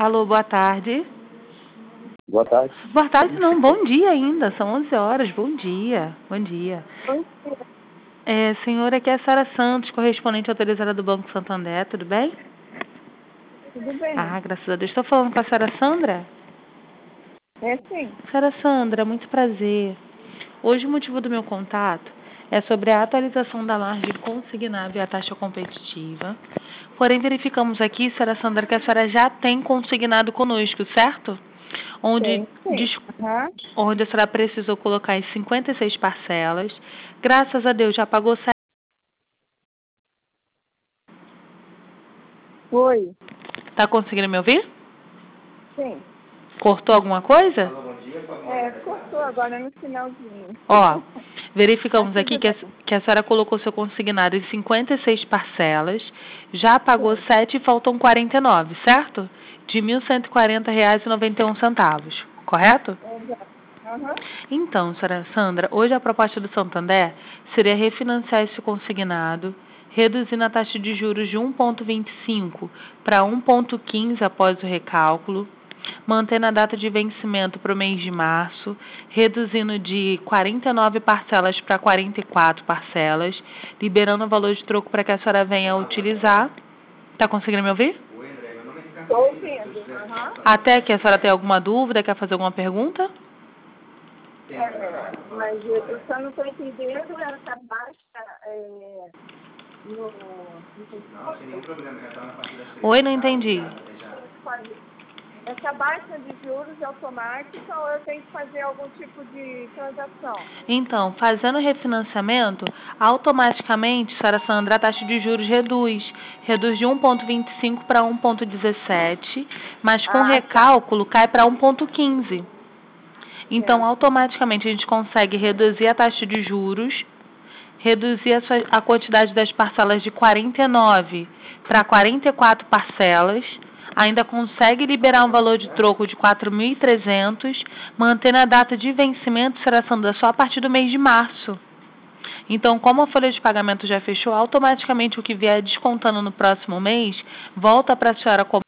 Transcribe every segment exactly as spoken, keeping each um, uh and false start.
Alô, boa tarde. Boa tarde. Boa tarde não, bom dia ainda, são onze horas, bom dia, bom dia. Bom dia. É, senhora, aqui é a Sara Santos, correspondente autorizada do Banco Santander, tudo bem? Tudo bem. Ah, graças a Deus. Estou falando com a senhora Sandra? É sim. Senhora Sandra, muito prazer. Hoje o motivo do meu contato é sobre a atualização da margem consignada e a taxa competitiva. Porém, verificamos aqui, senhora Sandra, que a senhora já tem consignado conosco, certo? Onde, Sim, sim. des- Uhum. onde a senhora precisou colocar em cinquenta e seis parcelas. Graças a Deus, já pagou sete. Foi. Está conseguindo me ouvir? Sim. Cortou alguma coisa? É, cortou agora no finalzinho. Ó, verificamos Tá aqui tudo que a, bem. que a senhora colocou seu consignado em cinquenta e seis parcelas, já pagou Sim. sete e faltam quarenta e nove, certo? De mil cento e quarenta reais e noventa e um centavos, correto? Exato. Uhum. Então, senhora Sandra, hoje a proposta do Santander seria refinanciar esse consignado, reduzindo a taxa de juros de um vírgula vinte e cinco para um vírgula quinze após o recálculo, mantendo a data de vencimento para o mês de março, reduzindo de quarenta e nove parcelas para quarenta e quatro parcelas, liberando o valor de troco para que a senhora venha utilizar. Está conseguindo me ouvir? Estou ouvindo. Uhum. Até que a senhora tem alguma dúvida, quer fazer alguma pergunta? É, mas eu eu só não estou entendendo essa baixa é, no, Não, sem nenhum problema, já está na parte das três. Oi, não entendi. no... Essa baixa de juros automática ou eu tenho que fazer algum tipo de transação? Então, fazendo refinanciamento, automaticamente, senhora Sandra, a taxa de juros reduz. Reduz de um vírgula vinte e cinco para um vírgula dezessete, mas com Ah, tá. recálculo cai para um vírgula quinze. Então, Certo. automaticamente, a gente consegue reduzir a taxa de juros, reduzir a, sua- a quantidade das parcelas de quarenta e nove para quarenta e quatro parcelas, ainda consegue liberar um valor de troco de quatro mil e trezentos, mantendo a data de vencimento, será Sandra, só a partir do mês de março. Então, como a folha de pagamento já fechou, automaticamente o que vier descontando no próximo mês, volta para a senhora como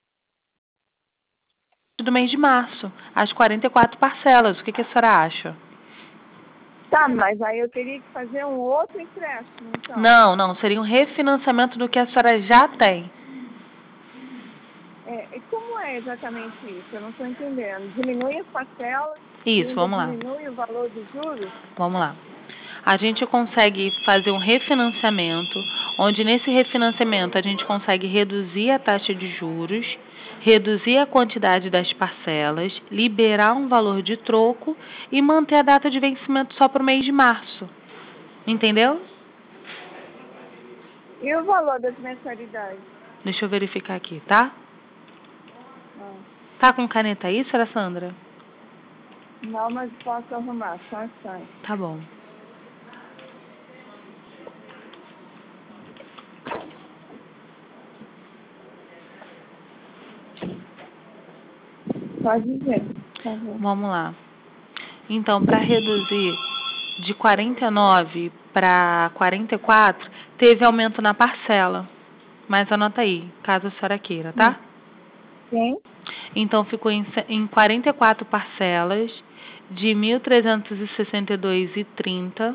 do mês de março, as quarenta e quatro parcelas. O que, que a senhora acha? Tá, mas aí eu teria que fazer um outro empréstimo, então. Não, não, seria um refinanciamento do que a senhora já tem. É, e como é exatamente isso? Eu não estou entendendo. Diminui as parcelas e Isso, ainda vamos lá. diminui o valor dos juros? Vamos lá. A gente consegue fazer um refinanciamento, onde nesse refinanciamento a gente consegue reduzir a taxa de juros, reduzir a quantidade das parcelas, liberar um valor de troco e manter a data de vencimento só para o mês de março. Entendeu? E o valor das mensalidades? Deixa eu verificar aqui, tá? Ah, Tá com caneta aí, senhora Sandra? não, mas posso arrumar, só um instante. Tá bom. Pode dizer, por favor. Vamos lá. Então, para reduzir de quarenta e nove para quarenta e quatro, teve aumento na parcela. Mas anota aí, caso a senhora queira, tá? Sim? Então, ficou em, se- em quarenta e quatro parcelas de mil trezentos e sessenta e dois reais e trinta.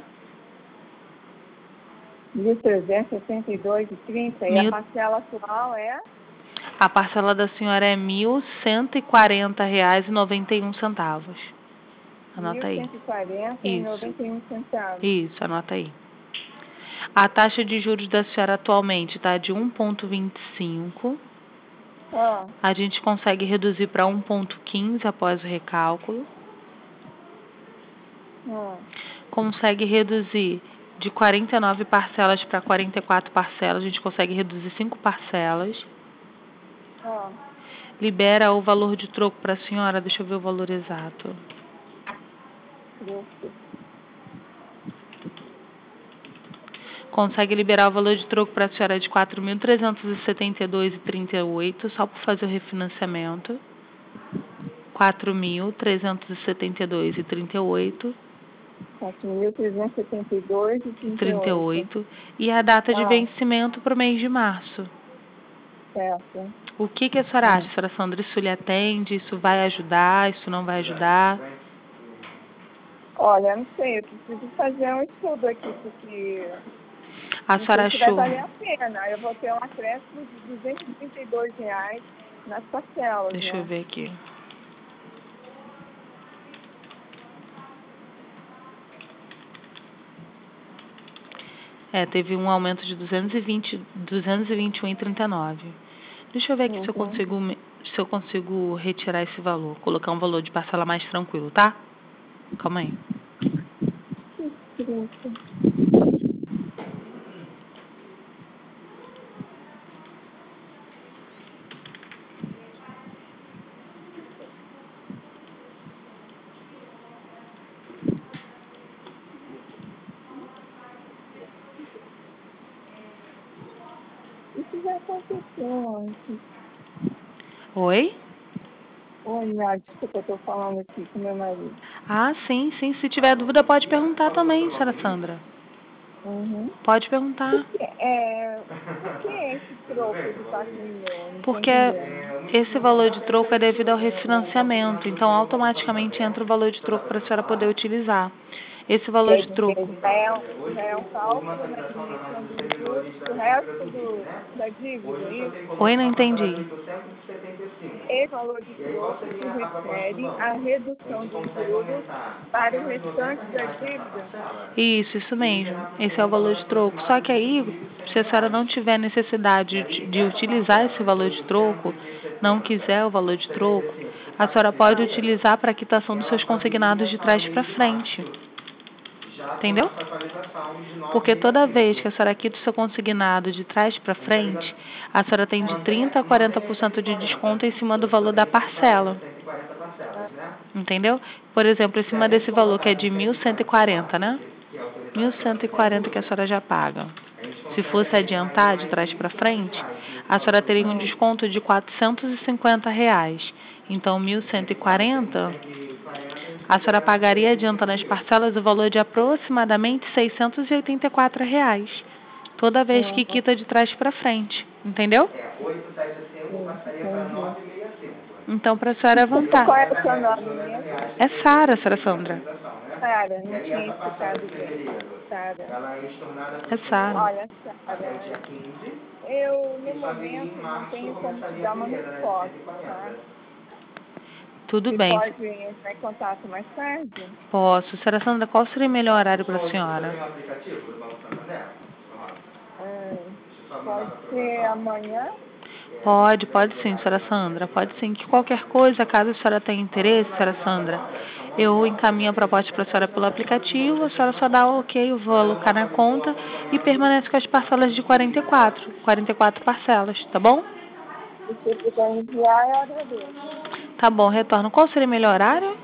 mil trezentos e sessenta e dois reais e trinta centavos. E Mil... a parcela atual é A parcela da senhora é mil cento e quarenta reais e noventa e um centavos. Anota mil aí. cento e quarenta reais e Isso, noventa e um centavos. isso, anota aí. A taxa de juros da senhora atualmente está de um vírgula vinte e cinco. Ah, A gente consegue reduzir para um vírgula quinze após o recálculo. ah, Consegue reduzir de quarenta e nove parcelas para quarenta e quatro parcelas. A gente consegue reduzir cinco parcelas. ah. Libera o valor de troco para a senhora. Deixa eu ver o valor exato. Isso. Consegue liberar o valor de troco para a senhora de quatro mil trezentos e setenta e dois reais e trinta e oito, só por fazer o refinanciamento. quatro mil trezentos e setenta e dois reais e trinta e oito. quatro mil trezentos e setenta e dois reais e trinta e oito. trinta e oito. E a data de Ah, vencimento para o mês de março. certo. O que, que a senhora acha, senhora Sandra? Isso lhe atende? Isso vai ajudar? Isso não vai ajudar? Olha, não sei, eu preciso fazer um estudo aqui, porque A não senhora sei se vai achou? valer a pena. Eu vou ter um acréscimo de duzentos e trinta e dois reais nas parcelas, Deixa né? eu ver aqui. É, teve um aumento de duzentos e vinte, duzentos e vinte e um e trinta e nove. Deixa eu ver aqui se eu Uhum. consigo, me- se eu consigo retirar esse valor, colocar um valor de parcela mais tranquilo, tá? Calma aí. Isso já aconteceu antes. Oi? Oi, Nath, desculpa, eu tô falando aqui com meu marido. Ah, sim, sim. Se tiver dúvida, pode perguntar também, senhora Sandra. Uhum. Pode perguntar. Por que, é, por que esse troco de quatro milhões? Não tô Porque entendendo. esse valor de troco é devido ao refinanciamento, então automaticamente entra o valor de troco para a senhora poder utilizar. Esse valor de Ele, troco. ele já, é um, já é um cálculo na diminuição dos juros do resto do, da dívida, é isso? Oi, não entendi. Esse valor de troco se refere à redução dos juros para o restante da dívida. Isso, isso mesmo. Esse é o valor de troco. Só que aí, se a senhora não tiver necessidade de, de utilizar esse valor de troco, não quiser o valor de troco, a senhora pode utilizar para a quitação dos seus consignados de trás para frente. Entendeu? Porque toda vez que a senhora quita o seu consignado de trás para frente, a senhora tem de trinta a quarenta por cento de desconto em cima do valor da parcela. Entendeu? Por exemplo, em cima desse valor que é de mil cento e quarenta, né? mil cento e quarenta que a senhora já paga. Se fosse adiantar de trás para frente, a senhora teria um desconto de quatrocentos e cinquenta reais. Então, mil cento e quarenta, a senhora pagaria adiantando as parcelas o valor de aproximadamente seiscentos e oitenta e quatro reais. Toda vez que quita de trás para frente. Entendeu? Então, para a senhora é vantagem. Qual é o seu nome mesmo? É Sara, senhora Sandra. Sara, não tinha escutado bem. Sara. É Sara. Olha, Sara, eu no momento não tenho como te dar uma resposta, tá? Tudo Você bem. pode entrar em contato mais tarde? Posso. Senhora Sandra, qual seria o melhor horário para a senhora? É, pode ser amanhã? Pode, pode sim, senhora Sandra. Pode sim. Que qualquer coisa, caso a senhora tenha interesse, senhora Sandra, eu encaminho a proposta para a senhora pelo aplicativo, a senhora só dá o ok, eu vou alocar na conta e permanece com as parcelas de quarenta e quatro. quarenta e quatro parcelas, tá bom? Se você puder enviar, eu agradeço. Tá bom, retorno. Qual seria o melhor horário?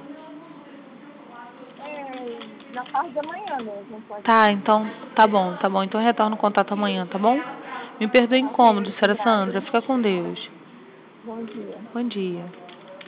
É, na parte da manhã mesmo, pode Tá, ser. então, tá bom, tá bom. Então retorno o contato amanhã, tá bom? Me perdoe o incômodo, senhora Sandra. Fica com Deus. Bom dia. Bom dia.